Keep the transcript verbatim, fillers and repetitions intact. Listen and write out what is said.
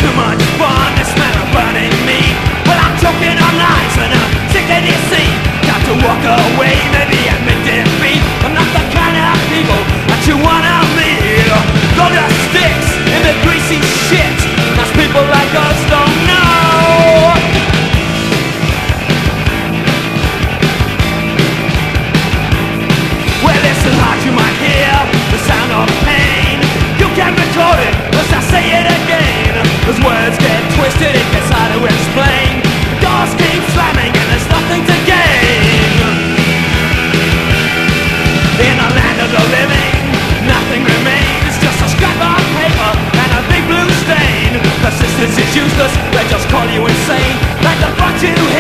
too much fun, the smell of burning meat. Well, I'm choking on lies and I'm sick of deceit. Got to walk away, maybe admit defeat. I'm not the kind of people that you wanna meet. Throw the sticks in the greasy shit, cause people like us don't know. Well, listen hard, you might hear the sound of pain. You can record it, let's not say it again. Those words get twisted, it gets hard to explain. The doors keep slamming and there's nothing to gain. In the land of the living, nothing remains, just a scrap of paper and a big blue stain. Persistence is useless, they just call you insane. Like the front you